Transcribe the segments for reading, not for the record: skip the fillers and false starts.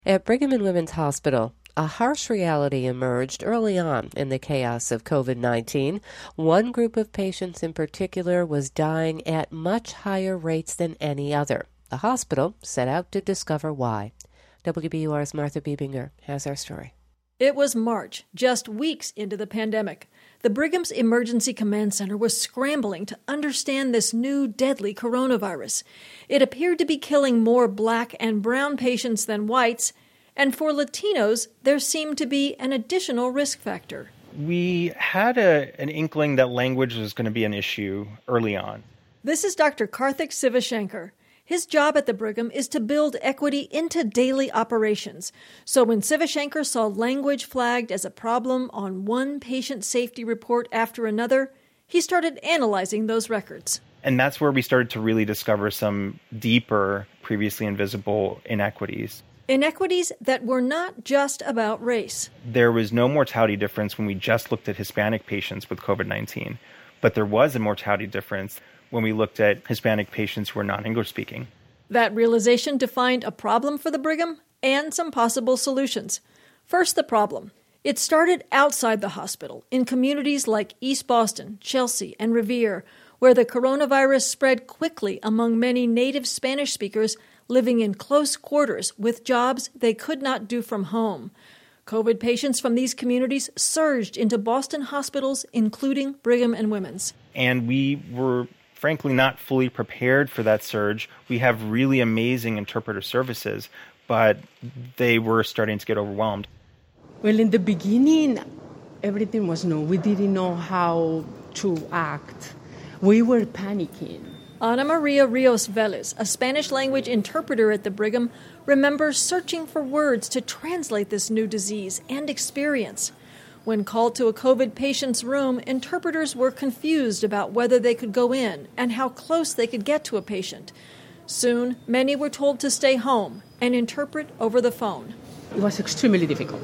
At Brigham and Women's Hospital, a harsh reality emerged early on in the chaos of COVID-19. One group of patients in particular was dying at much higher rates than any other. The hospital set out to discover why. WBUR's Martha Biebinger has our story. It was March, just weeks into the pandemic. The Brigham's Emergency Command Center was scrambling to understand this new deadly coronavirus. It appeared to be killing more black and brown patients than whites, and for Latinos, there seemed to be an additional risk factor. We had an inkling that language was going to be an issue early on. This is Dr. Karthik Sivashankar. His job at the Brigham is to build equity into daily operations. So when Sivashankar saw language flagged as a problem on one patient safety report after another, he started analyzing those records. And that's where we started to really discover some deeper, previously invisible inequities. Inequities that were not just about race. There was no mortality difference when we just looked at Hispanic patients with COVID-19, but there was a mortality difference when we looked at Hispanic patients who were non-English speaking. That realization defined a problem for the Brigham and some possible solutions. First, the problem. It started outside the hospital, in communities like East Boston, Chelsea, and Revere, where the coronavirus spread quickly among many native Spanish speakers living in close quarters with jobs they could not do from home. COVID patients from these communities surged into Boston hospitals, including Brigham and Women's. And we were frankly not fully prepared for that surge. We have really amazing interpreter services, but they were starting to get overwhelmed. Well, in the beginning, everything was new. We didn't know how to act. We were panicking. Ana Maria Rios Vélez, a Spanish-language interpreter at the Brigham, remembers searching for words to translate this new disease and experience. When called to a COVID patient's room, interpreters were confused about whether they could go in and how close they could get to a patient. Soon, many were told to stay home and interpret over the phone. It was extremely difficult.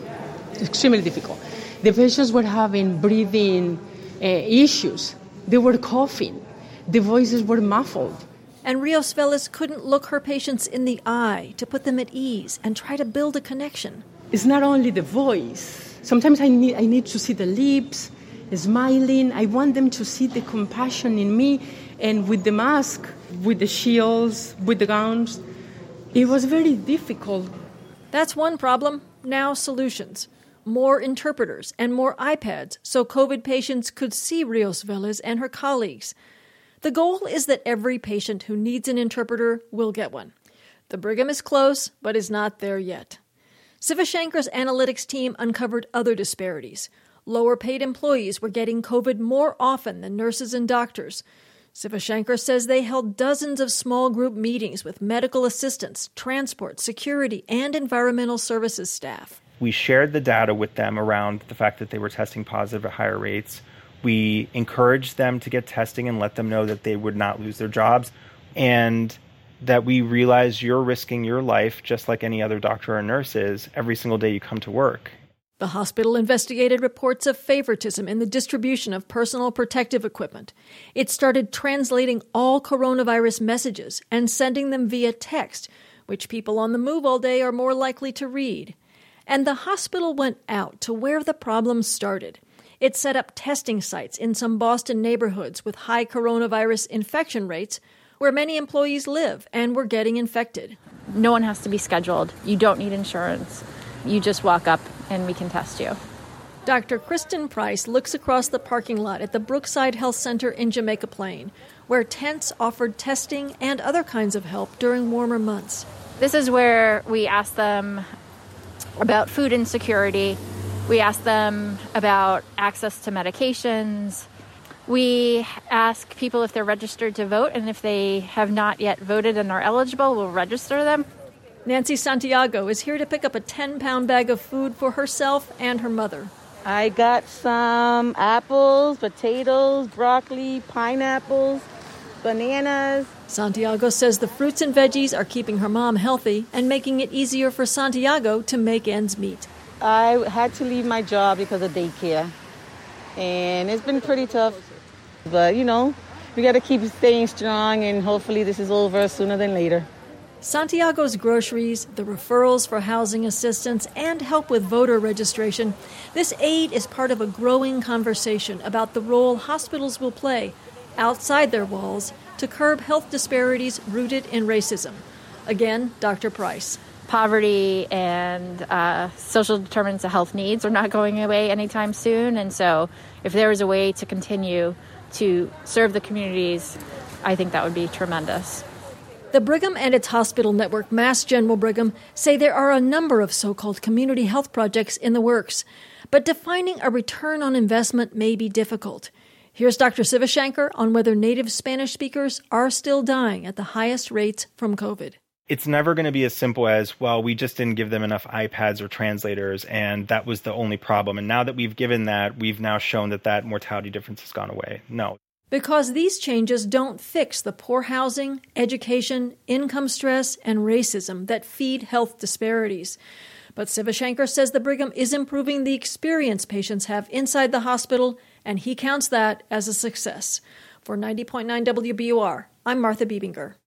The patients were having breathing issues. They were coughing. The voices were muffled. And Rios Vélez couldn't look her patients in the eye to put them at ease and try to build a connection. It's not only the voice. Sometimes I need to see the lips, smiling. I want them to see the compassion in me. And with the mask, with the shields, with the gowns, it was very difficult. That's one problem. Now solutions. More interpreters and more iPads so COVID patients could see Rios Vélez and her colleagues. The goal is that every patient who needs an interpreter will get one. The Brigham is close, but is not there yet. Sivashankar's analytics team uncovered other disparities. Lower-paid employees were getting COVID more often than nurses and doctors. Sivashankar says they held dozens of small group meetings with medical assistants, transport, security, and environmental services staff. We shared the data with them around the fact that they were testing positive at higher rates. We encouraged them to get testing and let them know that they would not lose their jobs, and that we realize you're risking your life just like any other doctor or nurse is every single day you come to work. The hospital investigated reports of favoritism in the distribution of personal protective equipment. It started translating all coronavirus messages and sending them via text, which people on the move all day are more likely to read. And the hospital went out to where the problem started. It set up testing sites in some Boston neighborhoods with high coronavirus infection rates where many employees live and were getting infected. No one has to be scheduled. You don't need insurance. You just walk up and we can test you. Dr. Kristen Price looks across the parking lot at the Brookside Health Center in Jamaica Plain, where tents offered testing and other kinds of help during warmer months. This is where we ask them about food insecurity. We ask them about access to medications. We ask people if they're registered to vote, and if they have not yet voted and are eligible, we'll register them. Nancy Santiago is here to pick up a 10-pound bag of food for herself and her mother. I got some apples, potatoes, broccoli, pineapples, bananas. Santiago says the fruits and veggies are keeping her mom healthy and making it easier for Santiago to make ends meet. I had to leave my job because of daycare, and it's been pretty tough. But, we got to keep staying strong, and hopefully this is over sooner than later. Santiago's groceries, the referrals for housing assistance, and help with voter registration. This aid is part of a growing conversation about the role hospitals will play outside their walls to curb health disparities rooted in racism. Again, Dr. Price. Poverty and social determinants of health needs are not going away anytime soon. And so if there is a way to continue to serve the communities, I think that would be tremendous. The Brigham and its hospital network, Mass General Brigham, say there are a number of so-called community health projects in the works, but defining a return on investment may be difficult. Here's Dr. Sivashankar on whether native Spanish speakers are still dying at the highest rates from COVID. It's never going to be as simple as, well, we just didn't give them enough iPads or translators, and that was the only problem. And now that we've given that, we've now shown that mortality difference has gone away. No. Because these changes don't fix the poor housing, education, income stress, and racism that feed health disparities. But Sivashankar says the Brigham is improving the experience patients have inside the hospital, and he counts that as a success. For 90.9 WBUR, I'm Martha Biebinger.